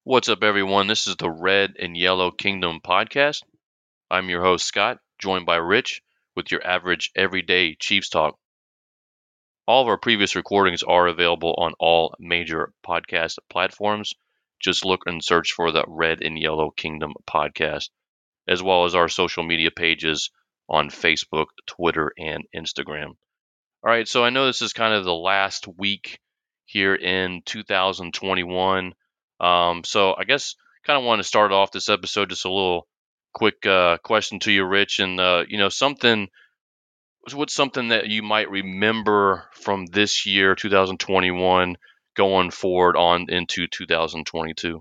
What's up, everyone? This is the Red and Yellow Kingdom podcast. I'm your host, Scott, joined by Rich with your average everyday Chiefs talk. All of our previous recordings are available on all major podcast platforms. Just look and search for the Red and Yellow Kingdom podcast, as well as our social media pages on Facebook, Twitter, and Instagram. All right, so I know this is kind of the last week here in 2021. So I guess kind of want to start off this episode just a little quick question to you, Rich, and something. What's something that you might remember from this year, 2021, going forward on into 2022?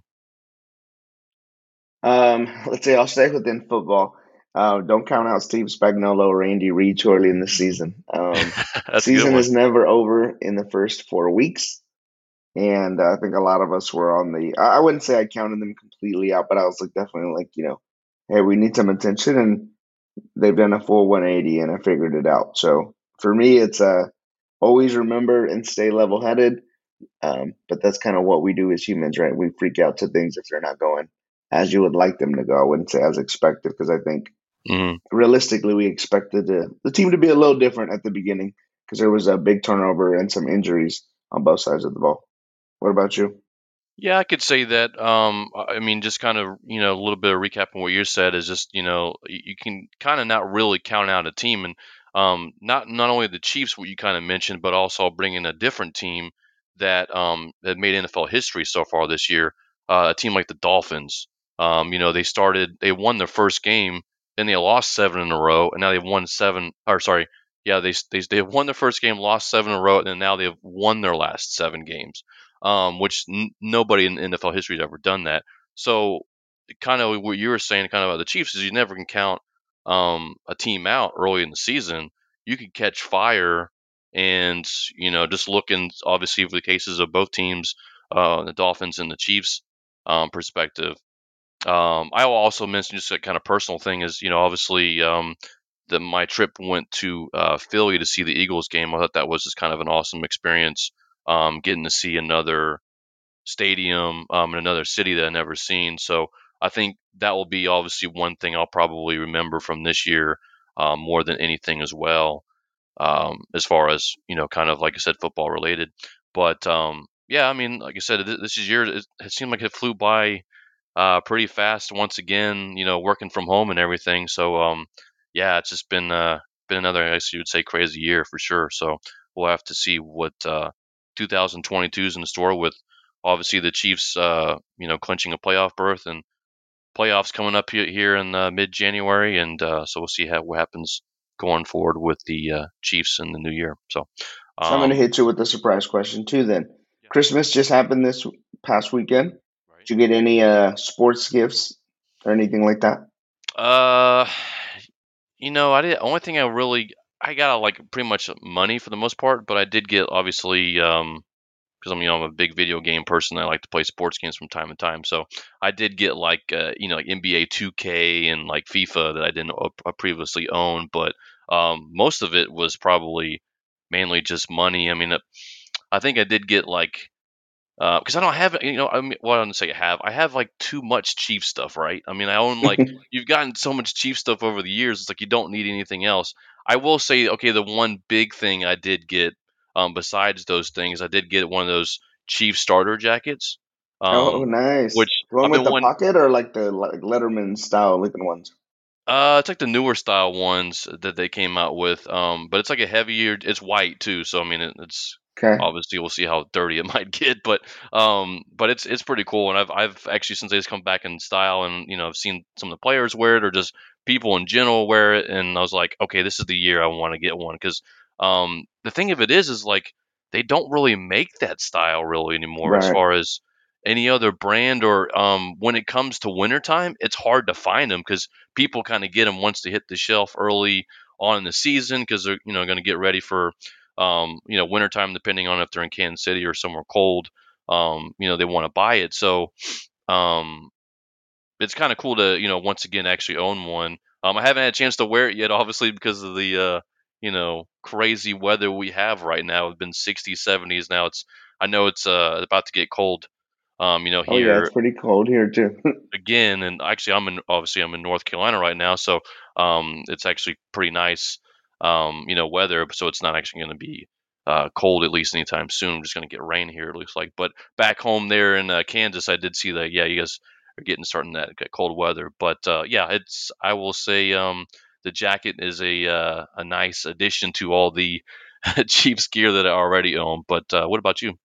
Let's see. I'll stay within football. Don't count out Steve Spagnuolo or Andy Reid too early in the season. That's a good Season one. is never over in the first 4 weeks, and I think a lot of us were on the. I wouldn't say I counted them completely out, but I was like definitely like hey, we need some attention, and they've done a full 180, and I figured it out. So for me, it's always remember and stay level headed. But that's kind of what we do as humans, right? We freak out to things if they're not going as you would like them to go. I wouldn't say as expected because I think hmm realistically we expected the team to be a little different at the beginning because there was a big turnover and some injuries on both sides of the ball. What about you? Yeah, I could say that. I mean, just kind of, a little bit of recap on what you said is just, you can kind of not really count out a team, and not only the Chiefs, what you kind of mentioned, but also bringing a different team that made NFL history so far this year. A team like the Dolphins. They won their first game, then they lost seven in a row, and now they've won seven. Or sorry, yeah, they won their first game, lost seven in a row, and then now they've won their last seven games, which nobody in NFL history has ever done that. So, kind of what you were saying, kind of about the Chiefs, is you never can count a team out early in the season. You could catch fire, and just looking obviously for the cases of both teams, the Dolphins and the Chiefs perspective. I will also mention just a kind of personal thing is obviously my trip went to Philly to see the Eagles game. I thought that was just kind of an awesome experience, getting to see another stadium in another city that I've never seen. So I think that will be obviously one thing I'll probably remember from this year, more than anything as well, as far as kind of like I said, football related. But yeah, I mean, like I said, this year it seemed like it flew by pretty fast once again. Working from home and everything. So yeah, it's just been another, I guess you would say, crazy year for sure. So we'll have to see what 2022 is in store with obviously the Chiefs, clinching a playoff berth and playoffs coming up here in mid-January, and so we'll see what happens going forward with the Chiefs in the new year. So, So I'm going to um, hit you with a surprise question too. Then yeah, Christmas just happened this past weekend. right. Did you get any sports gifts or anything like that? Uh, I did. Only thing I got like pretty much money for the most part, but I did get obviously because I'm a big video game person. I like to play sports games from time to time. So I did get like like NBA 2K and like FIFA that I didn't previously own, but most of it was probably mainly just money. I mean, I think I did get like because I don't have, I mean, what I don't say I have like too much Chief stuff, right? I mean, I own like you've gotten so much Chief stuff over the years. It's like you don't need anything else. I will say, okay, the one big thing I did get, besides those things, I did get one of those Chief starter jackets, Oh, um, nice. which The one I've with been the one. pocket or like the like Letterman style looking ones? It's like the newer style ones that they came out with. But it's like a heavier. It's white too, so I mean, it's Okay. obviously we'll see how dirty it might get, but it's pretty cool. And I've actually since they've come back in style, and I've seen some of the players wear it or just people in general wear it, and I was like, okay, this is the year I want to get one because the thing of it is like they don't really make that style really anymore as Right. far as any other brand or when it comes to wintertime, it's hard to find them because people kind of get them once they hit the shelf early on in the season because they're going to get ready for wintertime, depending on if they're in Kansas City or somewhere cold. They want to buy it, so um, it's kind of cool to once again actually own one. I haven't had a chance to wear it yet, obviously because of the crazy weather we have right now. It's been 60s, 70s now. I know it's about to get cold Oh yeah, it's here pretty cold here too. again, and actually I'm in North Carolina right now, so it's actually pretty nice, weather. So it's not actually going to be cold at least anytime soon. We're just going to get rain here, it looks like. But back home there in Kansas, I did see that. Yeah, you guys are getting starting that get cold weather. But yeah, it's I will say the jacket is a nice addition to all the Chiefs gear that I already own. But what about you?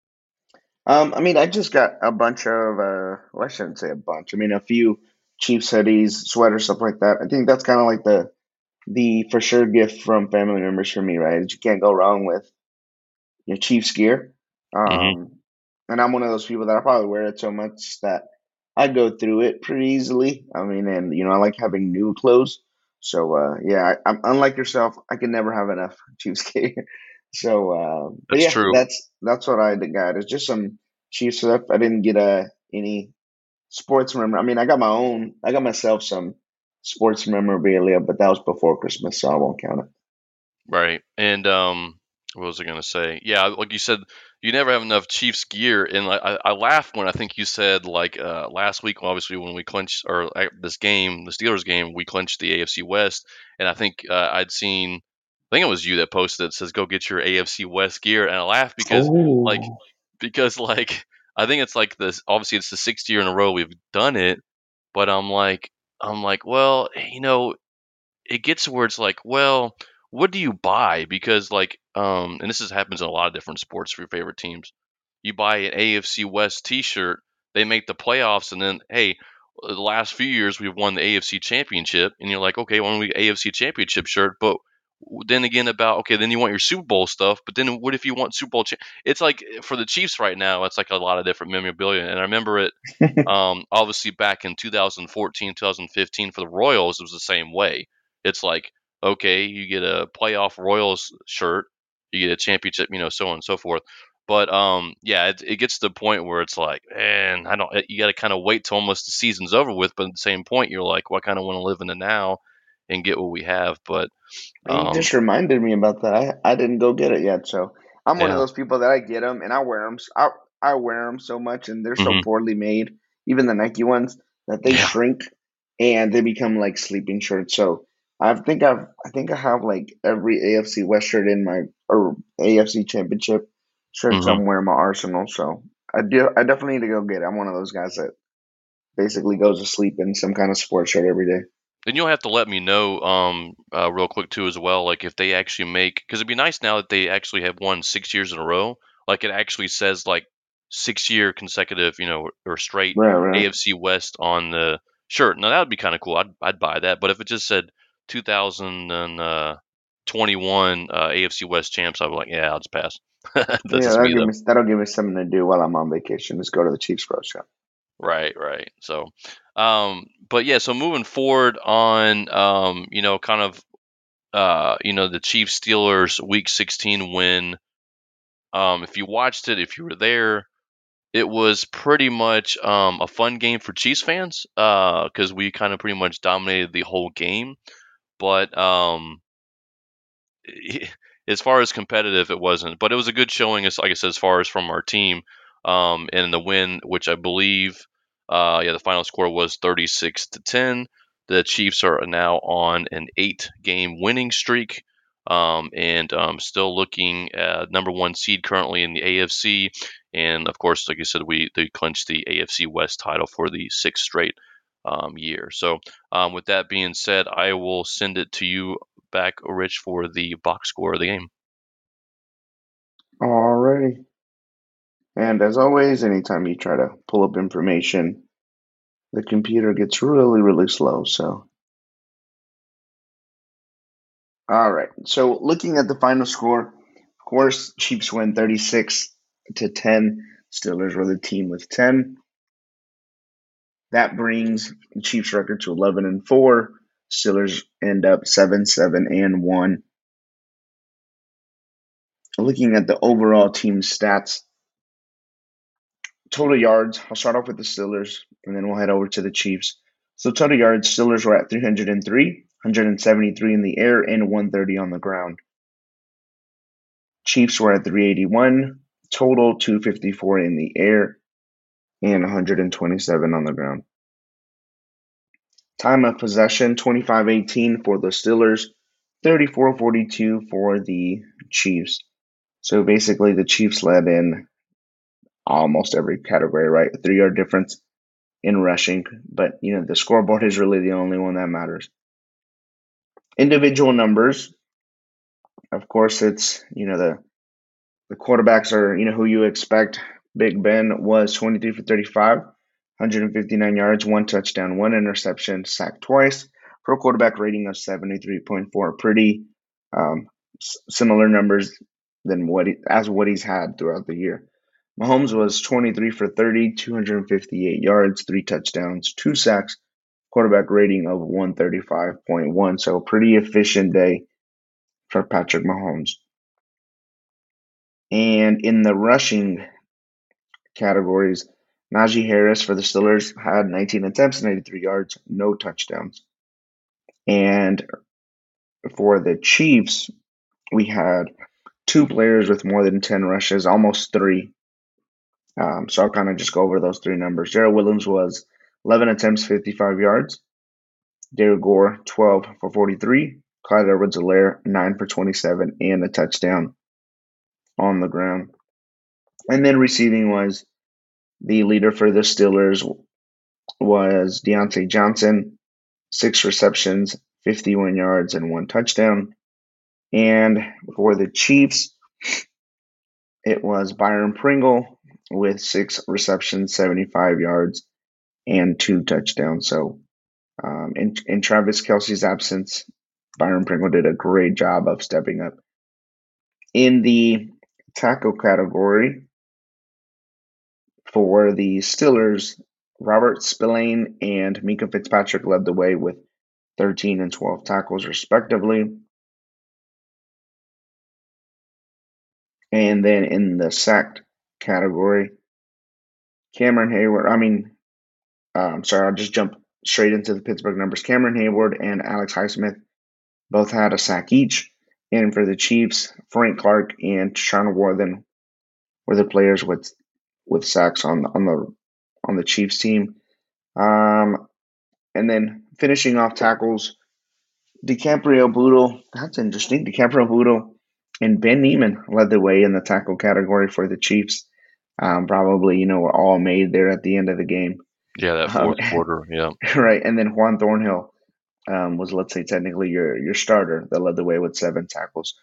I mean, I just got a bunch of, well, I shouldn't say a bunch. I mean, a few Chiefs hoodies, sweaters, stuff like that. I think that's kind of like the for sure gift from family members for me, right? You can't go wrong with your Chiefs gear. Hmm. Um, and I'm one of those people that I probably wear it so much that I go through it pretty easily. I mean, and I like having new clothes. So yeah, I'm unlike yourself. I can never have enough Chiefs gear. So, but That's yeah, true. that's what I got. It's just some Chiefs stuff. I didn't get any sports memorabilia. I mean, I got my own. I got myself some sports memorabilia, but that was before Christmas, so I won't count it. Right. And what was I gonna say? Yeah, like you said, you never have enough Chiefs gear. And like I laughed when I think you said like last week, obviously when we clinched or this game, the Steelers game, we clinched the AFC West, and I think I'd seen, I think it was you that posted it says go get your AFC West gear, and I laughed like Oh, because I think it's like this. Obviously, it's the sixth year in a row we've done it, but I'm like, well, it gets to where it's like, well, what do you buy? Because like, and this happens in a lot of different sports for your favorite teams. You buy an AFC West T-shirt, they make the playoffs, and then hey, the last few years we've won the AFC Championship, and you're like, okay, well, we AFC Championship shirt, but then again about okay, then you want your Super Bowl stuff, but then what if you want Super Bowl? It's like for the Chiefs right now, it's like a lot of different memorabilia, and I remember it. Obviously, back in 2014, 2015 for the Royals, it was the same way. It's like, okay, you get a playoff Royals shirt, you get a championship, so on and so forth. But yeah, it gets to the point where it's like, man, I don't. You got to kind of wait till almost the season's over with. But at the same point, you're like, well, I kind of want to live in the now and get what we have. But man, you um, just reminded me about that. I didn't go get it yet, so I'm one of yeah, those people that I get them and I wear them. I wear them so much, and they're so hmm, poorly made, even the Nike ones, that they yeah, shrink and they become like sleeping shirts. So I think I have like every AFC West shirt in my or AFC Championship shirt hmm. somewhere in my arsenal. So I definitely need to go get it. I'm one of those guys that basically goes to sleep in some kind of sports shirt every day. Then you'll have to let me know real quick too as well, like if they actually make, because it'd be nice now that they actually have won 6 years in a row. Like it actually says like 6 year consecutive, or straight Right, right. AFC West on the shirt. Now that would be kind of cool. I'd buy that. But if it just said 2021 AFC West champs, I'd be like, yeah, I'll just pass. That's Yeah, just me though. that'll give me something to do while I'm on vacation. Just go to the Chiefs Pro Shop. Right, right. So, but yeah, so moving forward on, kind of the Chiefs Steelers Week 16 win. If you watched it, if you were there, it was pretty much a fun game for Chiefs fans because we kind of pretty much dominated the whole game. But as far as competitive, it wasn't. But it was a good showing, as like I said, as far as from our team, and the win, which I believe, the final score was 36-10. The Chiefs are now on an 8-game winning streak, and still looking at number one seed currently in the AFC. And of course, like you said, they clinched the AFC West title for the sixth straight year. So, with that being said, I will send it to you back, Rich, for the box score of the game. Alrighty. And as always, anytime you try to pull up information, the computer gets really, really slow. So, all right. So, looking at the final score, of course, Chiefs win 36-10. Steelers were the team with 10. That brings the Chiefs record to 11-4. Steelers end up 7-7-1. Looking at the overall team stats, total yards, I'll start off with the Steelers and then we'll head over to the Chiefs. So total yards, Steelers were at 303, 173 in the air, and 130 on the ground. Chiefs were at 381, total 254 in the air, and 127 on the ground. Time of possession 25-18 for the Steelers, 34-42 for the Chiefs. So basically, the Chiefs led in almost every category, right? A 3 yard difference in rushing, but the scoreboard is really the only one that matters. Individual numbers, of course, it's the quarterbacks are who you expect. Big Ben was 23 for 35, 159 yards, 1 touchdown, 1 interception, sacked twice for a quarterback rating of 73.4. Pretty similar numbers than what he's had throughout the year. Mahomes was 23 for 30, 258 yards, 3 touchdowns, 2 sacks, quarterback rating of 135.1. So a pretty efficient day for Patrick Mahomes. And in the rushing categories, Najee Harris for the Steelers had 19 attempts, 93 yards, no touchdowns. And for the Chiefs, we had 2 players with more than 10 rushes, almost 3. So I'll kind of just go over those 3 numbers. Gerald Williams was 11 attempts, 55 yards. Derek Gore, 12 for 43. Clyde Edwards-Helaire, 9 for 27, and a touchdown on the ground. And then receiving was the leader for the Steelers was Deontay Johnson, 6 receptions, 51 yards, and 1 touchdown. And for the Chiefs, it was Byron Pringle with 6 receptions, 75 yards, and 2 touchdowns. So in Travis Kelce's absence, Byron Pringle did a great job of stepping up. In the tackle category, for the Steelers, Robert Spillane and Minkah Fitzpatrick led the way with 13 and 12 tackles, respectively. And then in the sacked category, Cameron Hayward, I'll just jump straight into the Pittsburgh numbers. Cameron Hayward and Alex Highsmith both had a sack each. And for the Chiefs, Frank Clark and Tashana Worthen were the players with sacks on the Chiefs team. And then finishing off tackles, DiCaprio Bootle, that's interesting. DiCaprio Bootle and Ben Niemann led the way in the tackle category for the Chiefs. Probably, were all made there at the end of the game. Yeah, that fourth quarter, yeah. Right, and then Juan Thornhill was, let's say, technically your starter that led the way with 7 tackles.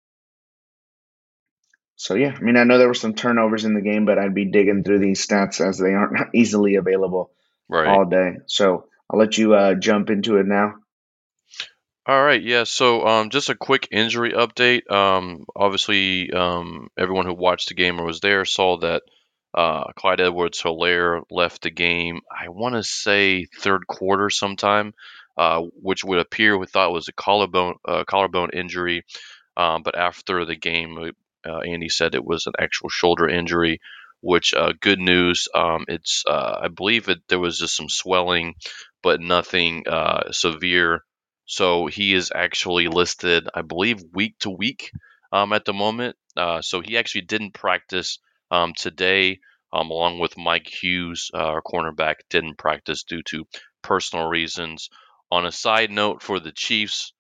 So, yeah, I know there were some turnovers in the game, but I'd be digging through these stats as they aren't easily available all day. So I'll let you jump into it now. All right, yeah. So, just a quick injury update. Obviously, everyone who watched the game or was there saw that Clyde Edwards-Helaire left the game. I want to say third quarter sometime, which would appear we thought was a collarbone injury, but after the game, Andy said it was an actual shoulder injury. Which good news. It's I believe there was just some swelling, but nothing severe. So he is actually listed, I believe, week to week at the moment. So he actually didn't practice today, along with Mike Hughes, our cornerback, didn't practice due to personal reasons. On a side note for the Chiefs,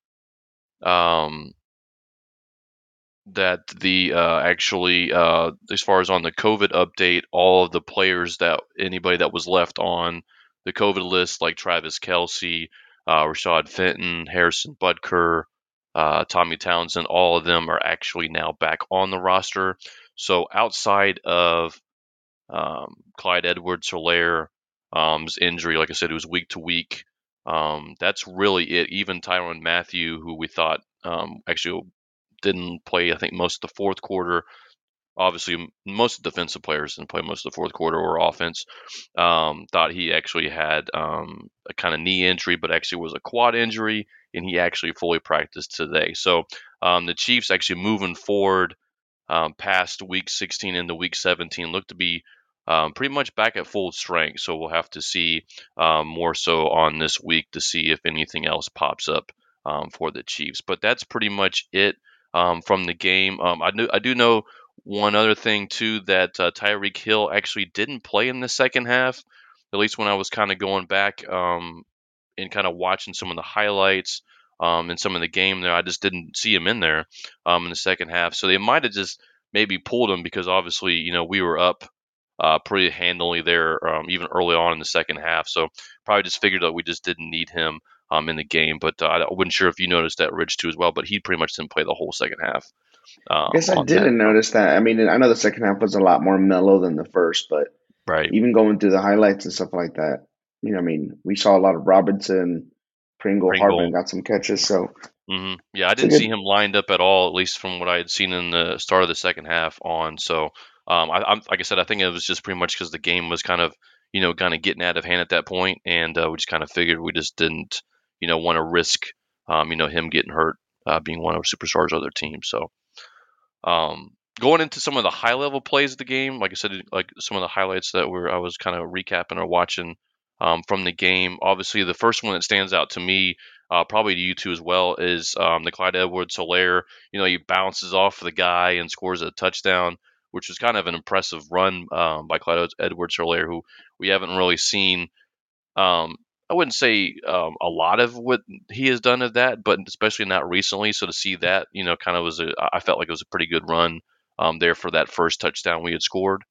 that the actually as far as on the COVID update, all of the players anybody that was left on the COVID list, like Travis Kelce, Rashad Fenton, Harrison Butker, Tommy Townsend, all of them are actually now back on the roster. So outside of Clyde Edwards-Helaire's injury, like I said, it was week to week. That's really it. Even Tyrann Mathieu, who we thought actually didn't play, I think, most of the fourth quarter. Obviously, most of the defensive players didn't play most of the fourth quarter or offense. Thought he actually had a kind of knee injury, but actually was a quad injury, and he actually fully practiced today. So the Chiefs actually moving forward past week 16 into week 17 look to be pretty much back at full strength. So we'll have to see more so on this week to see if anything else pops up for the Chiefs. But that's pretty much it from the game. I do know one other thing too, that Tyreek Hill actually didn't play in the second half. At least when I was kind of going back and kind of watching some of the highlights and some of the game there, I just didn't see him in there in the second half. So they might have just maybe pulled him because obviously we were up pretty handily there even early on in the second half. So probably just figured that we just didn't need him in the game. But I wasn't sure if you noticed that, Rich, too, as well. But he pretty much didn't play the whole second half I guess I on that. didn't notice that. I mean, I know the second half was a lot more mellow than the first, but Right. even going through the highlights and stuff like that, I mean, we saw a lot of Robinson, Pringle, Harvin Pringle. got some catches, so Yeah, I it's a didn't see good. him lined up at all, at least from what I had seen in the start of the second half on. So, I'm like I said, I think it was just pretty much because the game was kind of, kind of getting out of hand at that point, and we just kind of figured we just didn't, want to risk, him getting hurt, being one of our superstars of their team. So, going into some of the high level plays of the game, like I said, like some of the highlights that I was kind of recapping or watching from the game. Obviously, the first one that stands out to me, probably to you two as well, is the Clyde Edwards-Helaire. He bounces off the guy and scores a touchdown, which was kind of an impressive run by Clyde Edwards-Helaire, who we haven't really seen. Um, I wouldn't say a lot of what he has done of that, but especially not recently. So to see that, kind of I felt like it was a pretty good run there for that first touchdown we had scored.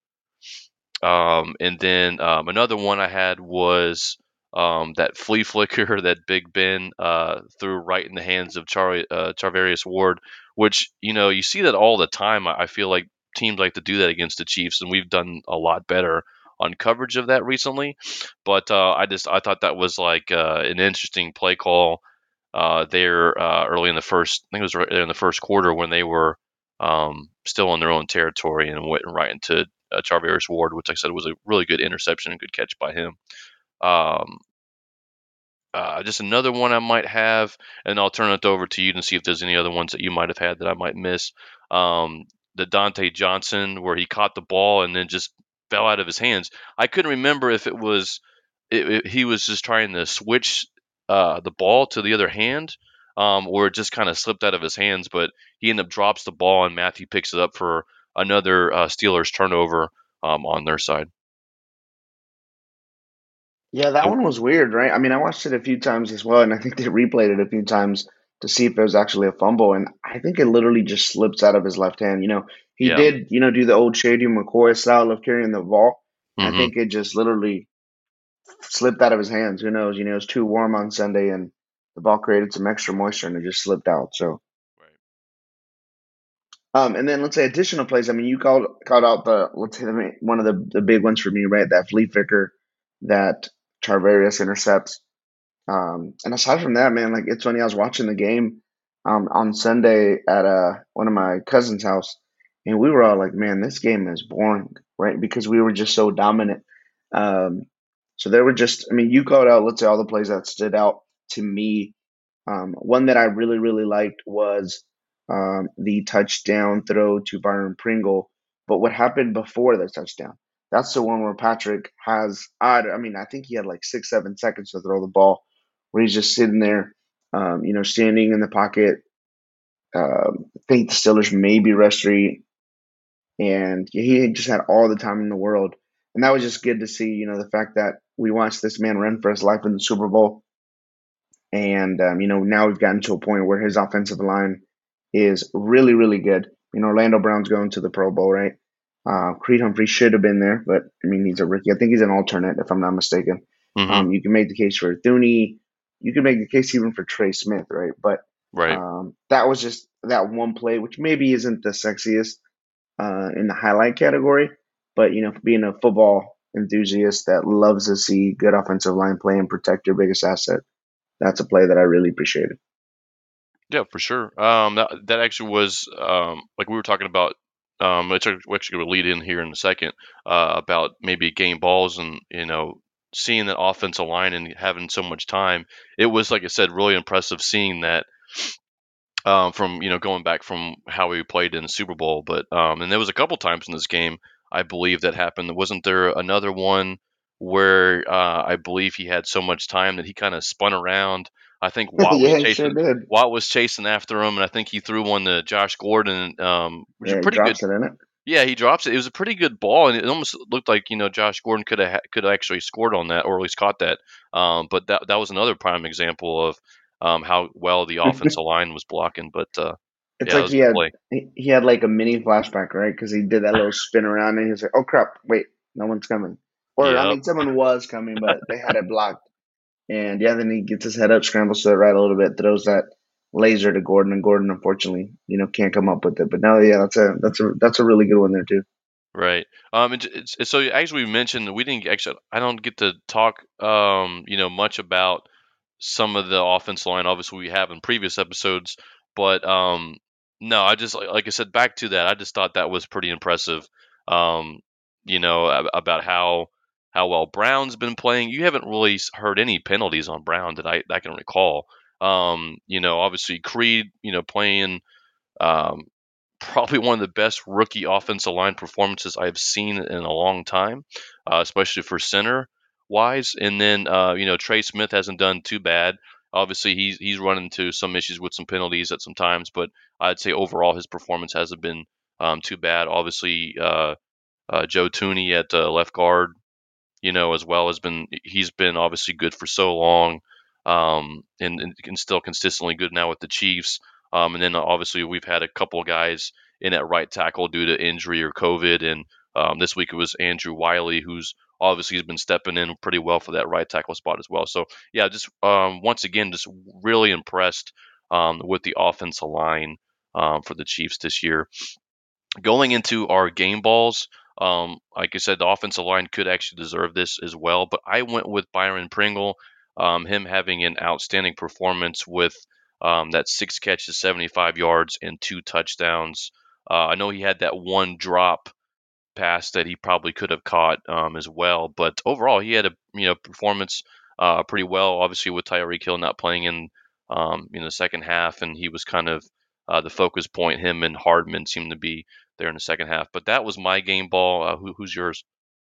And then another one I had was that flea flicker that Big Ben threw right in the hands of Charvarius Ward, which you see that all the time. I feel like teams like to do that against the Chiefs, and we've done a lot better on coverage of that recently. But I thought that was like an interesting play call there early in the first. I think it was right there in the first quarter when they were still in their own territory and went right into Charvarius Ward, which like I said was a really good interception and good catch by him. Um, just another one I might have, and I'll turn it over to you to see if there's any other ones that you might have had that I might miss. The Dante Johnson, where he caught the ball and then just fell out of his hands. I couldn't remember if he was just trying to switch the ball to the other hand, or it just kind of slipped out of his hands. But he ended up drops the ball, and Matthew picks it up for another Steelers turnover on their side. Yeah, that And- one was weird, right? I mean, I watched it a few times as well, and I think they replayed it a few times to see if it was actually a fumble, and I think it literally just slips out of his left hand. He yeah. did, do the old Shady McCoy style of carrying the ball. I hmm think it just literally slipped out of his hands. Who knows? It was too warm on Sunday, and the ball created some extra moisture, and it just slipped out. So, Right. and then let's say additional plays. I mean, you called out the let's say one of the big ones for me, right? That flea flicker that Charvarius intercepts. And aside from that, man, like it's funny. I was watching the game on Sunday at one of my cousin's house, and we were all like, "Man, this game is boring," right? Because we were just so dominant. Um, so there were just, I mean, you called out, let's say, all the plays that stood out to me. One that I really, really liked was the touchdown throw to Byron Pringle. But what happened before the touchdown? That's the one where Patrick has, I mean, I think he had like 6, 7 seconds to throw the ball, where he's just sitting there, standing in the pocket. I think the Steelers maybe rush three, and he just had all the time in the world. And that was just good to see, the fact that we watched this man run for his life in the Super Bowl. And, now we've gotten to a point where his offensive line is really, really good. Orlando Brown's going to the Pro Bowl, right? Creed Humphrey should have been there, but I mean, he's a rookie. I think he's an alternate, if I'm not mistaken. hmm You can make the case for Thuney. You can make the case even for Trey Smith, right? But Right. that was just that one play, which maybe isn't the sexiest in the highlight category, but being a football enthusiast that loves to see good offensive line play and protect your biggest asset, that's a play that I really appreciated. Yeah, for sure. That actually was like we were talking about. We're actually going to lead in here in a second about maybe game balls and seeing that offensive line and having so much time. It was like I said, really impressive seeing that from going back from how we played in the Super Bowl. But and there was a couple times in this game I believe that happened. Wasn't there another one where I believe he had so much time that he kind of spun around? I think Yeah, he sure did. Watt was chasing after him, and I think he threw one to Josh Gordon, which is a Yeah, he pretty good drops it in it. Yeah, he drops it. It was a pretty good ball, and it almost looked like Josh Gordon could have actually scored on that, or at least caught that. But that was another prime example of how well the offensive line was blocking. But It's yeah, it like was a good play. he had like a mini flashback, right? Because he did that little spin around and he was like, "Oh crap, wait, no one's coming." Or I Yep. mean, someone was coming, but they had it blocked. And yeah, then he gets his head up, scrambles to the right a little bit, throws that laser to Gordon, and Gordon unfortunately, can't come up with it. But no, yeah, that's a really good one there too. Right. So as we mentioned, we didn't actually. I don't get to talk, much about some of the offense line. Obviously, we have in previous episodes, but no, I just like I said back to that. I just thought that was pretty impressive. Um, about how well Brown's been playing. You haven't really heard any penalties on Brown that I can recall. Obviously Creed, playing. Um, Probably one of the best rookie offensive line performances I've seen in a long time, especially for center wise. And then Trey Smith hasn't done too bad. Obviously, he's run into some issues with some penalties at some times, but I'd say overall his performance hasn't been too bad. Obviously, Joe Tooney at left guard, as well has been he's been obviously good for so long, and still consistently good now with the Chiefs. And then obviously we've had a couple of guys in at right tackle due to injury or COVID, and this week it was Andrew Wiley, who's obviously has been stepping in pretty well for that right tackle spot as well. So yeah, just once again, just really impressed with the offensive line for the Chiefs this year. Going into our game balls, like I said, the offensive line could actually deserve this as well, but I went with Byron Pringle, him having an outstanding performance with that 6 catches, 75 yards, and 2 touchdowns. I know he had that one drop pass that he probably could have caught as well. But overall, he had a performance pretty well. Obviously, with Tyreek Hill not playing in the second half, and he was kind of the focus point. Him and Hardman seemed to be there in the second half. But that was my game ball. Who's yours?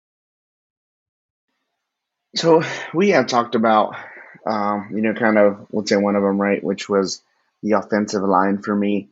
So we have talked about, kind of, let's say one of them, right, which was the offensive line for me.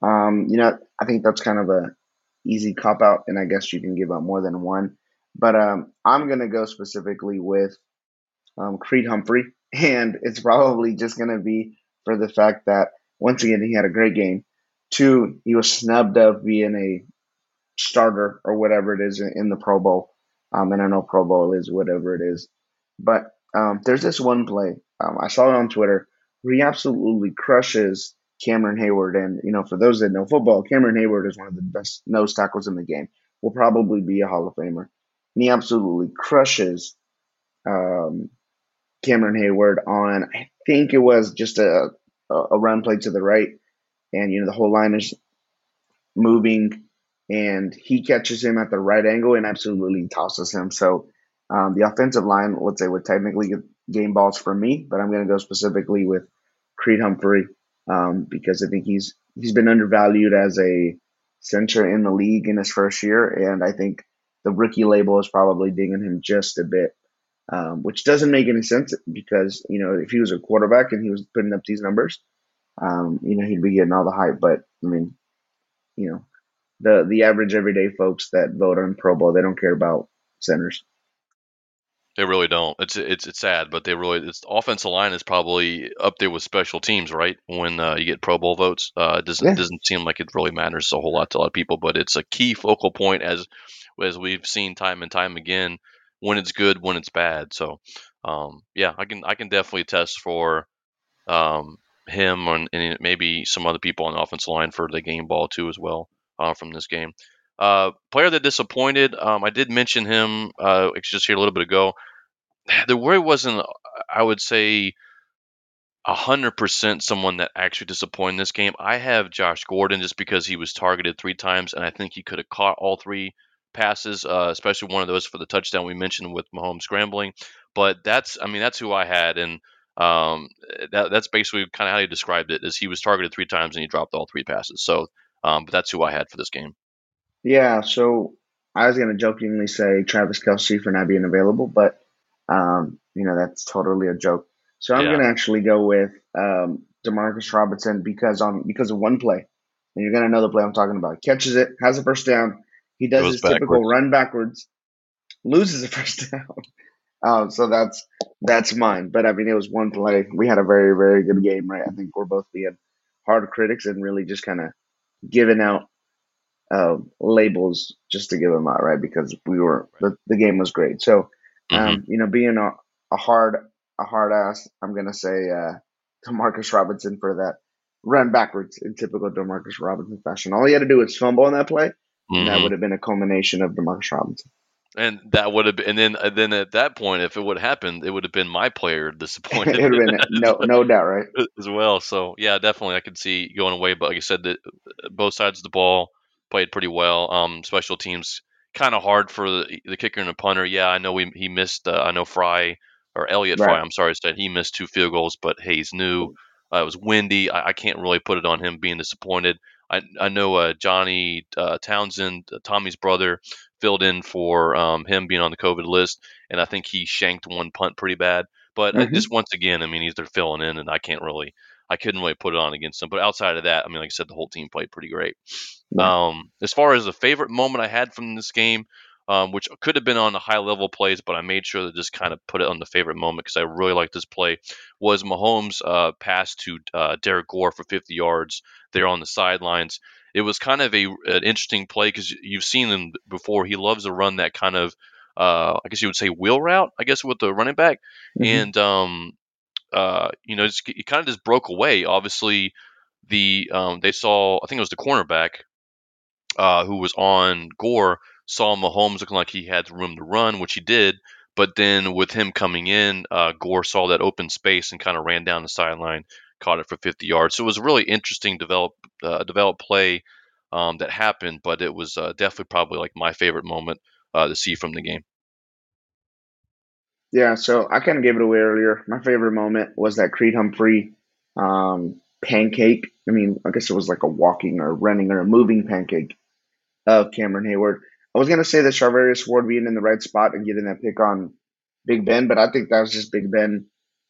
I think that's kind of a easy cop out, and I guess you can give up more than one. But I'm gonna go specifically with Creed Humphrey, and it's probably just gonna be for the fact that once again he had a great game. Two, he was snubbed of being a starter or whatever it is in the Pro Bowl. And I know Pro Bowl is whatever it is, but there's this one play I saw it on Twitter where he absolutely crushes Cameron Hayward. And for those that know football, Cameron Hayward is one of the best nose tackles in the game. Will probably be a Hall of Famer. And he absolutely crushes um, Cameron Hayward on. I think it was just a run play to the right, and the whole line is moving, and he catches him at the right angle and absolutely tosses him. So the offensive line, let's say, would technically get game balls for me, but I'm going to go specifically with Creed Humphrey because I think he's been undervalued as a center in the league in his first year, and I think the rookie label is probably dinging him just a bit. Which doesn't make any sense because if he was a quarterback and he was putting up these numbers, he'd be getting all the hype. But I mean, you know, the average everyday folks that vote on Pro Bowl, they don't care about centers. They really don't. It's sad, but it's offensive line is probably up there with special teams, right? When you get Pro Bowl votes, it doesn't Yeah, doesn't seem like it really matters a whole lot to a lot of people, but it's a key focal point as we've seen time and time again when it's good, when it's bad. So, yeah, I can definitely test for um, him and maybe some other people on the offensive line for the game ball too as well from this game. Player that disappointed, I did mention him just here a little bit ago. There really wasn't, I would say, 100% someone that actually disappointed in this game. I have Josh Gordon just because he was targeted 3 times, and I think he could have caught all 3 passes, especially one of those for the touchdown we mentioned with Mahomes scrambling. But that's who I had, and that's basically kind of how he described it. Is he was targeted 3 times and he dropped all 3 passes. So, but that's who I had for this game. yeah. So I was gonna jokingly say Travis Kelsey for not being available, but that's totally a joke. So I'm Yeah, gonna actually go with Demarcus Robinson because of one play, and you're gonna know the play I'm talking about. Catches it, has a first down. He does Goes his typical backwards. run backwards, loses a first down. So that's mine. But I mean, it was one play. We had a very very good game, right? I think we're both being hard critics and really just kind of giving out labels just to give them out, right? Because we were Right. the game was great. So, Hmm. being a hard a hard ass, I'm gonna say Demarcus Robinson for that run backwards in typical Demarcus Robinson fashion. All he had to do was fumble on that play, and that would Hmm. have been a culmination of Demarcus Robinson. And that would have been, and then at that point, if it would have happened, it would have been my player It'd disappointed have been no doubt, right? as well. So yeah, definitely I could see going away. But like I said, both sides of the ball played pretty well. Special teams kind of hard for the kicker and the punter. Yeah, I know he missed. I know Fry or Elliott Fry. Right. I'm sorry, said he missed 2 field goals, but Hayes knew it was windy. I can't really put it on him being disappointed. I know Johnny Townsend, Tommy's brother, filled in for him being on the COVID list, and I think he shanked one punt pretty bad. But just Hmm. once again, I mean, they're filling in, and I couldn't really put it on against them. But outside of that, I mean, like I said, the whole team played pretty great. Right. As far as the favorite moment I had from this game, which could have been on the high level plays, but I made sure to just kind of put it on the favorite moment because I really liked this play, was Mahomes' pass to Derek Gore for 50 yards there on the sidelines. It was kind of an interesting play because you've seen him before. He loves to run that kind of, I guess you would say, wheel route, I guess, with the running back. Hmm. And it kind of just broke away. Obviously, they saw, I think it was the cornerback who was on Gore, saw Mahomes looking like he had room to run, which he did. But then with him coming in, Gore saw that open space and kind of ran down the sideline, caught it for 50 yards. So it was a really interesting develop play that happened, but it was definitely probably like my favorite moment to see from the game. Yeah, so I kind of gave it away earlier. My favorite moment was that Creed Humphrey pancake. I mean, I guess it was like a walking or running or a moving pancake of Cameron Hayward. I was gonna say that Charvarius Ward being in the right spot and getting that pick on Big Ben, but I think that was just Big Ben,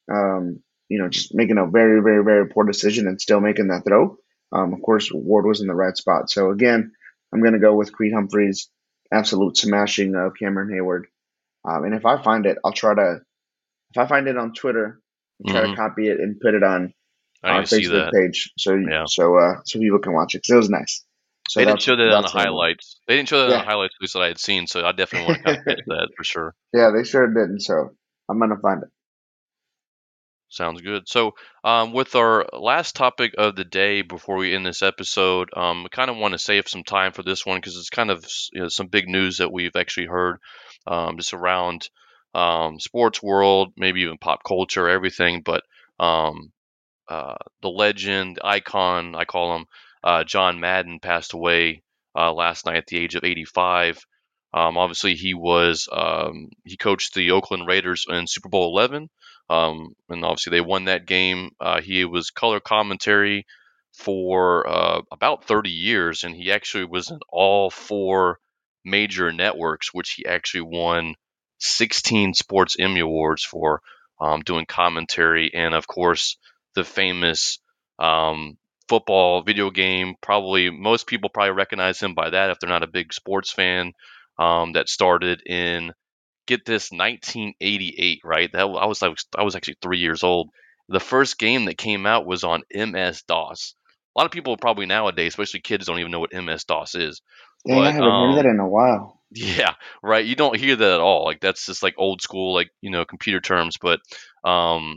just making a very, very, very poor decision and still making that throw. Of course, Ward was in the right spot. So again, I'm gonna go with Creed Humphrey's absolute smashing of Cameron Hayward. And if I find it, if I find it on Twitter, I'll try to Hmm. copy it and put it on I need our to see Facebook that. page Yeah. so people can watch it. 'Cause it was nice. So They didn't show that on the that's one. highlights. They didn't show that on the Yeah. highlights, at least that I had seen. So I definitely want to kind of catch that for sure. Yeah, they sure didn't. So I'm gonna find it. Sounds good. So, with our last topic of the day before we end this episode, I kind of want to save some time for this one because it's kind of some big news that we've actually heard just around sports world, maybe even pop culture, everything. But um, the legend, icon, I call him, John Madden, passed away last night at the age of 85. Obviously, he coached the Oakland Raiders in Super Bowl 11, and obviously they won that game. He was color commentary for about 30 years, and he actually was in all four major networks, which he actually won 16 Sports Emmy Awards for doing commentary, and of course the famous football video game. Probably most people probably recognize him by that if they're not a big sports fan. That started in, get this, 1988. Right, I was actually 3 years old. The first game that came out was on MS DOS. A lot of people probably nowadays, especially kids, don't even know what MS DOS is. Dang, I But haven't heard that in a while. yeah, right. You don't hear that at all. Like that's just like old school, like computer terms. But um,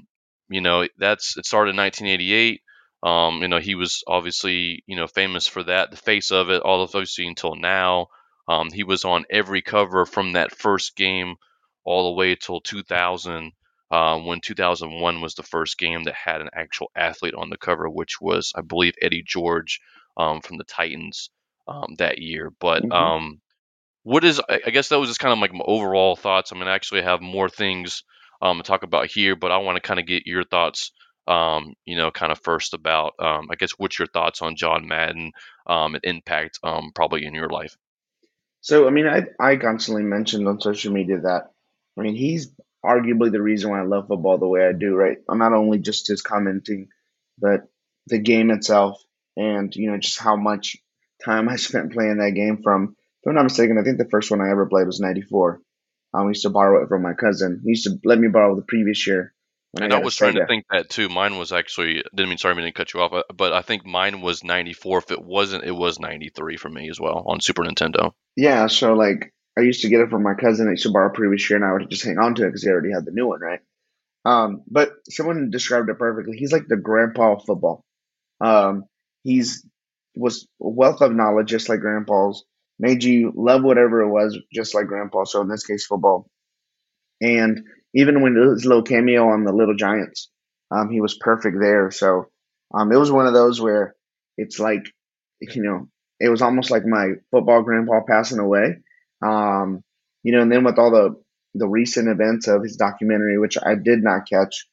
it started in 1988. He was obviously famous for that, the face of it, all obviously until now. He was on every cover from that first game all the way till 2000. When 2001 was the first game that had an actual athlete on the cover, which was, I believe, Eddie George from the Titans that year. But Hmm. what is, I guess that was just kind of like my overall thoughts. I mean, I actually have more things to talk about here, but I want to kind of get your thoughts, kind of first about, I guess, what's your thoughts on John Madden and impact probably in your life? So I mean, I constantly mentioned on social media that I mean he's arguably the reason why I love football the way I do. Right, not only just his commenting, but the game itself, and just how much time I spent playing that game from I'm not mistaken, I think the first one I ever played was '94. I used to borrow it from my cousin. He used to let me borrow the previous year when I And I got a was trying to Sega. think that too. Mine was actually didn't mean sorry, I didn't cut you off, but I think mine was 94. If it wasn't, it was 93 for me as well on Super Nintendo. Yeah, so like I used to get it from my cousin. I used to borrow previous year, and I would just hang on to it because he already had the new one, right? But someone described it perfectly. He's like the grandpa of football. Um, he's was a wealth of knowledge, just like grandpa's. Made you love whatever it was, just like grandpa. So in this case, football. And even when it was a little cameo on the Little Giants, he was perfect there. So it was one of those where it's like, you know, it was almost like my football grandpa passing away. Um, and then with all the recent events of his documentary, which I did not catch,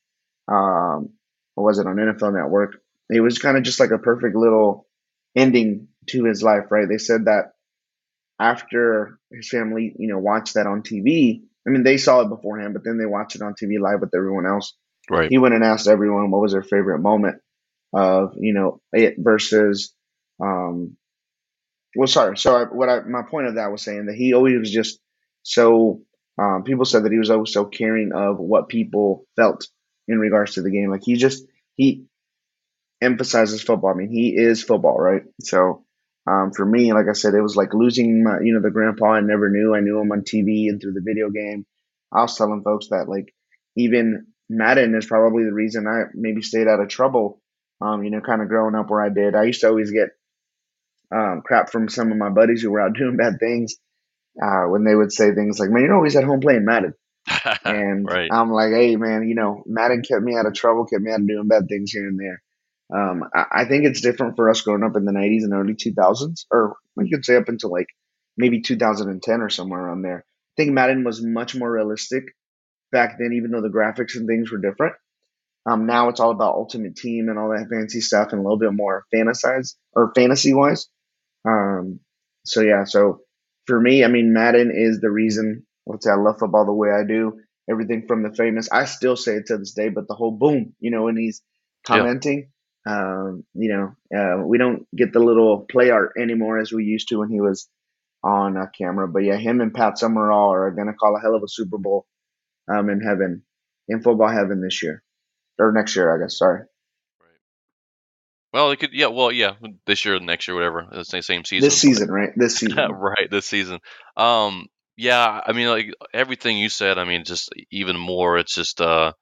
or was it on NFL Network? It was kind of just like a perfect little ending to his life, right? They said that after his family, watched that on TV. I mean, they saw it beforehand, but then they watched it on TV live with everyone else. Right. He went and asked everyone what was their favorite moment of, it versus, um, well, sorry. So my point of that was saying that he always was just so, people said that he was always so caring of what people felt in regards to the game. Like he emphasizes football. I mean, he is football, right? So for me, like I said, it was like losing my, the grandpa I never knew. I knew him on TV and through the video game. I was telling folks that like even Madden is probably the reason I maybe stayed out of trouble. Kind of growing up where I did. I used to always get crap from some of my buddies who were out doing bad things when they would say things like, "Man, you're always at home playing Madden." And Right. I'm like, hey, man, Madden kept me out of trouble, kept me out of doing bad things here and there. I think it's different for us growing up in the '90s and early 2000s, or you could say up until like maybe 2010 or somewhere around there. I think Madden was much more realistic back then, even though the graphics and things were different. Now it's all about Ultimate Team and all that fancy stuff, and a little bit more fantasized or fantasy wise. Um, so yeah, so for me, I mean, Madden is the reason. Let's say I love football the way I do. Everything from the famous, I still say it to this day, but the whole boom, when he's Yeah. commenting, we don't get the little play art anymore as we used to when he was on camera. But yeah, him and Pat Summerall are gonna call a hell of a Super Bowl in heaven, in football heaven this year or next year, I guess. Sorry, Right. Well, it could. Yeah. Well, yeah. This year, next year, whatever. It's the same this season, but season, right? This season. right this season. Um. Yeah. I mean, like everything you said. I mean, just even more. It's just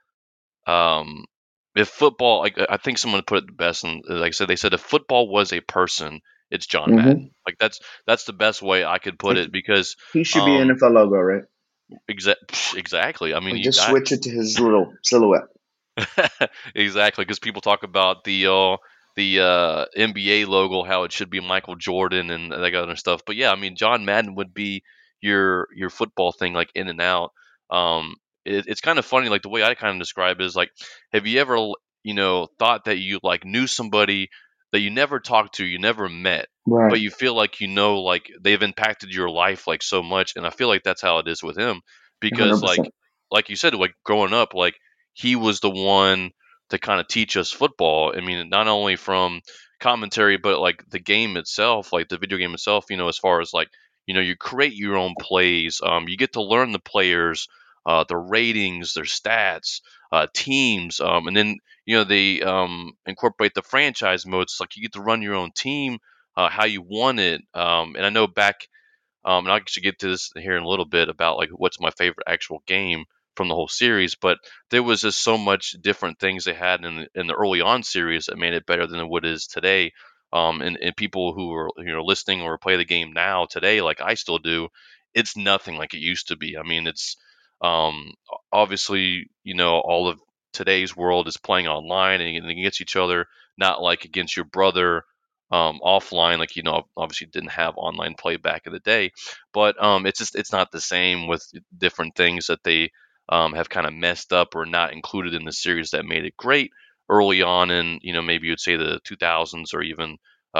Um, if football, like I think someone put it the best, and like I said, they said if football was a person, it's John Mm-hmm. Madden. Like that's the best way I could put Like it because, he should be um, NFL logo, right? exactly. I mean, Like just switch it to his little silhouette. exactly because people talk about the NBA logo, how it should be Michael Jordan and that other stuff. But yeah, I mean, John Madden would be your football thing, like in and out. It's kind of funny, like the way I kind of describe it is like, have you ever thought that you like knew somebody that you never talked to, you never met, but Right. you feel like like they've impacted your life like so much, and I feel like that's how it is with him because 100%. like you said, like growing up, like he was the one to kind of teach us football. I mean, not only from commentary, but like the game itself, like the video game itself, as far as like, you create your own plays. You get to learn the players, their ratings, their stats, teams. And then, they incorporate the franchise modes. Like you get to run your own team, how you want it. And I know back and I'll actually get to this here in a little bit about like what's my favorite actual game from the whole series. But there was just so much different things they had in the early on series that made it better than what it is today. And people who are listening or play the game now today, like I still do, it's nothing like it used to be. I mean, it's obviously all of today's world is playing online and against each other, not like against your brother offline, like obviously didn't have online play back in the day, but it's not the same with different things that they have kind of messed up or not included in the series that made it great early on in maybe you'd say the 2000s or even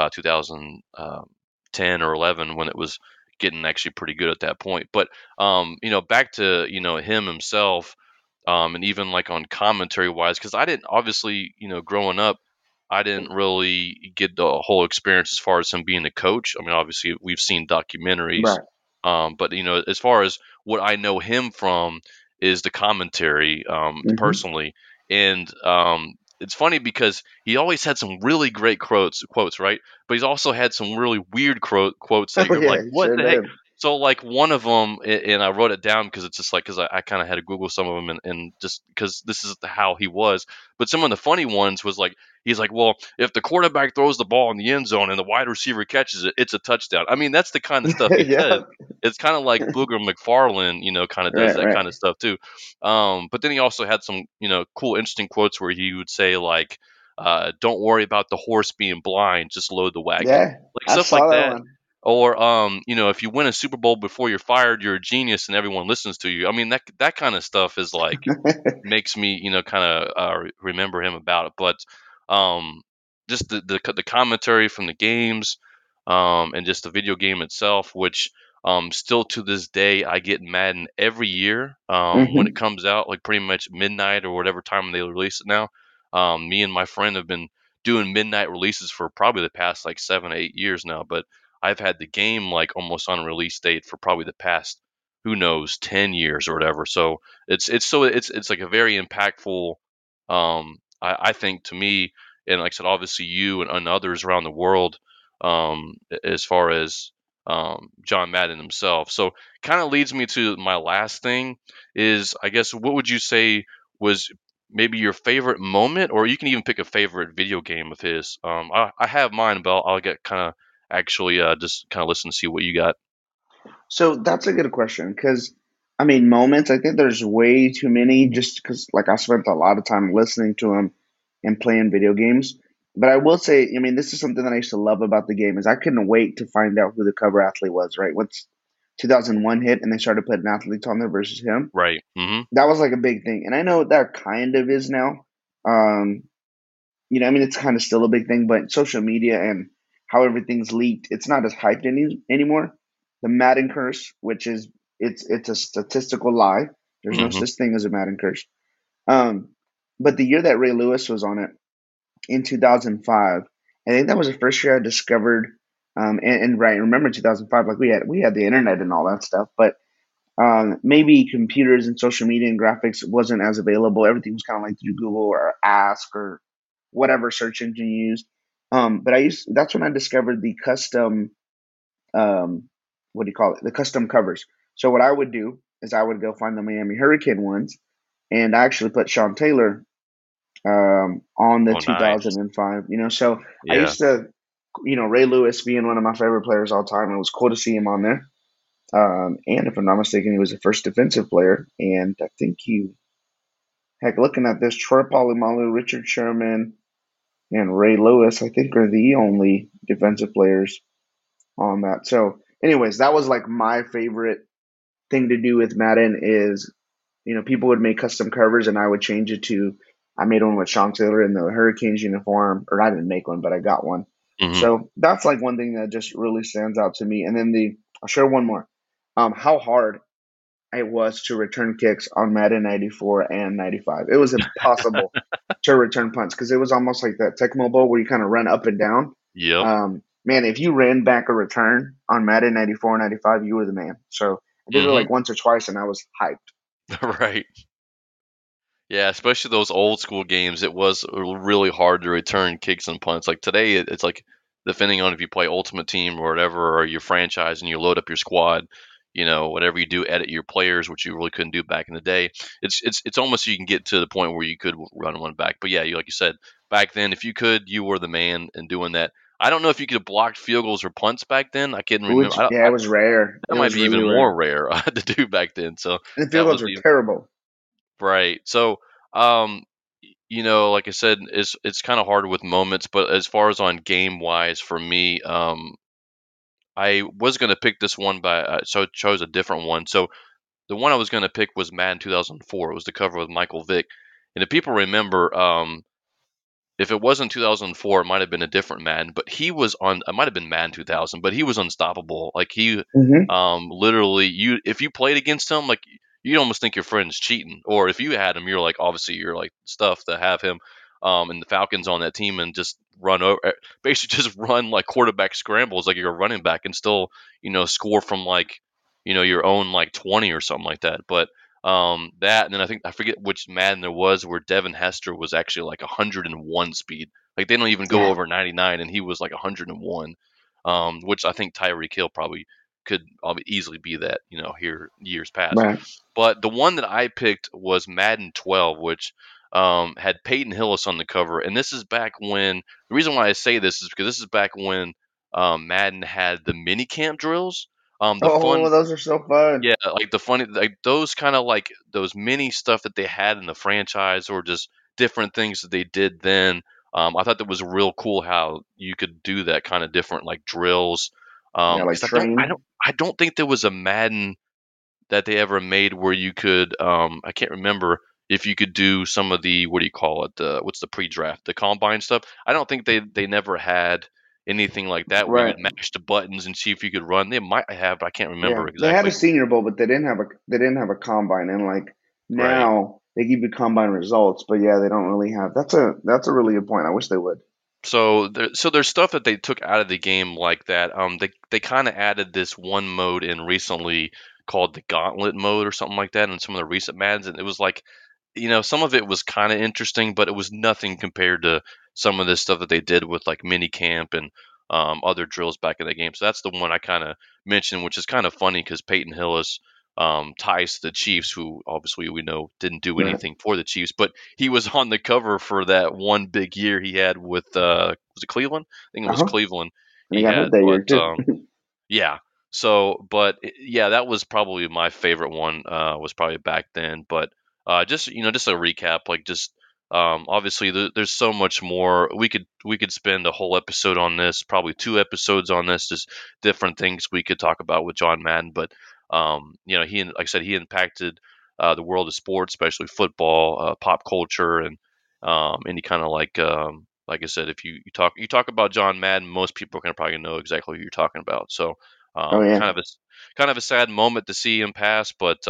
2010 or 11 when it was getting actually pretty good at that point. But back to him himself, and even like on commentary wise, because I didn't obviously growing up. I didn't really get the whole experience as far as him being a coach. I mean, obviously we've seen documentaries, Right. but as far as what I know him from is the commentary, Hmm. personally, and it's funny because he always had some really great quotes, right? But he's also had some really weird quotes that Oh you're yeah, like, he what sure the heck? did. So like one of them, and I wrote it down because it's just like because I kind of had to Google some of them and just because this is how he was. But some of the funny ones was like he's like, well, if the quarterback throws the ball in the end zone and the wide receiver catches it, it's a touchdown. I mean, that's the kind of stuff he says. Yeah. It's kind of like Booger McFarland, kind of does Right. that Right. kind of stuff too. But then he also had some, cool, interesting quotes where he would say like, "Don't worry about the horse being blind, just load the wagon," Yeah, like I stuff like saw that that. one. Or, if you win a Super Bowl before you're fired, you're a genius and everyone listens to you. I mean, that kind of stuff is like makes me, kind of remember him about it. But um, just the commentary from the games, and just the video game itself, which still to this day I get Madden every year when it Hmm. comes out, like pretty much midnight or whatever time they release it now. Me and my friend have been doing midnight releases for probably the past like 7 or 8 years now, but I've had the game like almost on release date for probably the past who knows 10 years or whatever. So it's like a very impactful, I think, to me, and like I said, obviously you and others around the world, as far as John Madden himself. So kind of leads me to my last thing is, I guess, what would you say was maybe your favorite moment, or you can even pick a favorite video game of his. I have mine, but I'll get kind of actually just kind of listen to see what you got. So that's a good question because, I mean, moments. I think there's way too many just because, like, I spent a lot of time listening to him and playing video games. But I will say, I mean, this is something that I used to love about the game is I couldn't wait to find out who the cover athlete was. Right, once 2001 hit and they started putting athletes on there versus him, Right. Mm-hmm. that was like a big thing. And I know that kind of is now. Um, I mean, it's kind of still a big thing, but social media and how everything's leaked, it's not as hyped anymore. The Madden curse, which is it's a statistical lie. There's no Mm-hmm. such thing as a Madden curse. Um, but the year that Ray Lewis was on it in 2005, I think that was the first year I discovered. And right, remember 2005, like we had the internet and all that stuff, but maybe computers and social media and graphics wasn't as available. Everything was kind of like through Google or Ask or whatever search engine you used. But that's when I discovered the custom, um, what do you call it? The custom covers. So what I would do is I would go find the Miami Hurricane ones, and I actually put Sean Taylor on the Oh, nice. 2005. So I Yeah. used to, Ray Lewis being one of my favorite players all time. It was cool to see him on there. And if I'm not mistaken, he was the first defensive player. And I think heck, looking at this, Troy Polamalu, Richard Sherman, and Ray Lewis, I think are the only defensive players on that. So, anyways, that was like my favorite thing to do with Madden is, people would make custom covers and I would change it to, I made one with Sean Taylor in the Hurricanes uniform, or I didn't make one, but I got one. Mm-hmm. So that's like one thing that just really stands out to me. And then I'll share one more. How hard it was to return kicks on Madden 94 and 95. It was impossible to return punts because it was almost like that Tecmo Bowl where you kind of run up and down. Yep. Man, if you ran back a return on Madden 94 and 95, you were the man. So I did it Mm-hmm. like once or twice and I was hyped. Right. Yeah, especially those old school games, it was really hard to return kicks and punts. Like today, it's like depending on if you play Ultimate Team or whatever, or your franchise, and you load up your squad, whatever you do, edit your players, which you really couldn't do back in the day. It's almost you can get to the point where you could run one back. But yeah, like you said, back then, if you could, you were the man in doing that. I don't know if you could have blocked field goals or punts back then. I can't remember. Which, yeah, it was rare. That It might was be really even more rare. rare to do back then. So And the field that goals was were even terrible. right. So, um, like I said, it's kind of hard with moments, but as far as on game wise for me, I was going to pick this one, so I chose a different one. So the one I was going to pick was Madden 2004. It was the cover with Michael Vick, and if people remember, if it wasn't 2004, it might have been a different Madden, but he was on. It might have been Madden 2000, but he was unstoppable. Like he, Hmm. literally, if you played against him, like you almost think your friend's cheating, or if you had him, you're like obviously you're like stuff to have him. and the Falcons on that team and just run over, basically just run like quarterback scrambles like you're a running back and still score from like your own like 20 or something like that. But that, and then I forget which Madden there was where Devin Hester was actually like 101 speed. Like they don't even go Yeah, over 99, and he was like 101, which I think Tyreek Hill probably could easily be that here years past. right. But the one that I picked was Madden 12, which had Peyton Hillis on the cover, and this is back when. The reason why I say this is because this is back when Madden had the mini camp drills. The Oh, fun those are so fun. Yeah, like the funny, like those kind of like those mini stuff that they had in the franchise, or just different things that they did then. I thought that was real cool how you could do that kind of different like drills. Yeah, like Because train. I don't think there was a Madden that they ever made where you could. I can't remember if you could do some of the, what do you call it? What's the pre-draft, the combine stuff. I don't think they never had anything like that where you Right. would mash the buttons and see if you could run. They might have, but I can't Yeah, remember they had a exactly. Senior Bowl, but they didn't have a combine, and like Right. now they give you combine results, but yeah, they don't really have. That's a really good point. I wish they would. So there's stuff that they took out of the game like that. They kind of added this one mode in recently called the Gauntlet mode or something like that in some of the recent Maddens, and it was like, some of it was kind of interesting, but it was nothing compared to some of this stuff that they did with like mini camp and other drills back in the game. So that's the one I kind of mentioned, which is kind of funny because Peyton Hillis ties to the Chiefs, who obviously we know didn't do Right. anything for the Chiefs, but he was on the cover for that one big year he had with was it Cleveland? I think it Uh was huh. Cleveland And he he got hurt had, that year but too. yeah. So, but yeah, that was probably my favorite one. Was probably back then. But just just a recap, like just obviously there's so much more. We could spend a whole episode on this, probably two episodes on this, just different things we could talk about with John Madden. But like I said, he impacted the world of sports, especially football, pop culture, and any kind of like I said, if you talk about John Madden, most people are gonna probably know exactly who you're talking about. So, Oh yeah. kind of a sad moment to see him pass, but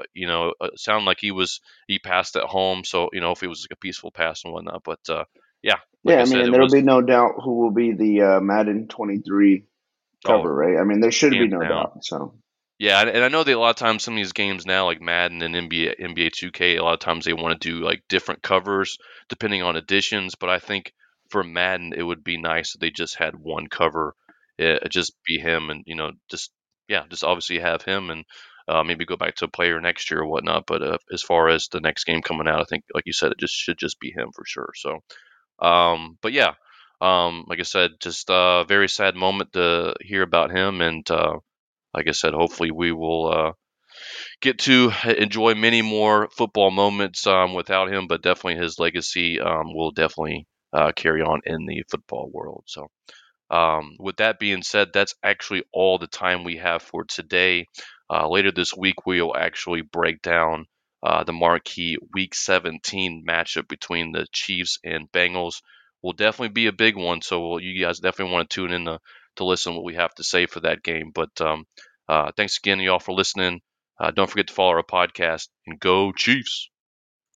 it sounded like he passed at home, so if it was like a peaceful pass and whatnot. But yeah, like Yeah, I I mean, said, and it there'll was be no doubt who will be the Madden 23 oh cover, right? I mean, there should be hands no down. doubt. So, Yeah, and I know that a lot of times some of these games now, like Madden and NBA 2K, a lot of times they want to do like different covers depending on editions. But I think for Madden, it would be nice if they just had one cover, just be him, and just yeah, just obviously have him, and maybe go back to a player next year or whatnot. But as far as the next game coming out, I think, like you said, it just should just be him for sure. So, but yeah, like I said, just a very sad moment to hear about him, and like I said, hopefully we will get to enjoy many more football moments without him, but definitely his legacy will definitely carry on in the football world. So, with that being said, that's actually all the time we have for today. Later this week, we'll actually break down the marquee Week 17 matchup between the Chiefs and Bengals. Will definitely be a big one, so you guys definitely want to tune in to listen to what we have to say for that game. But thanks again, y'all, for listening. Don't forget to follow our podcast and go Chiefs.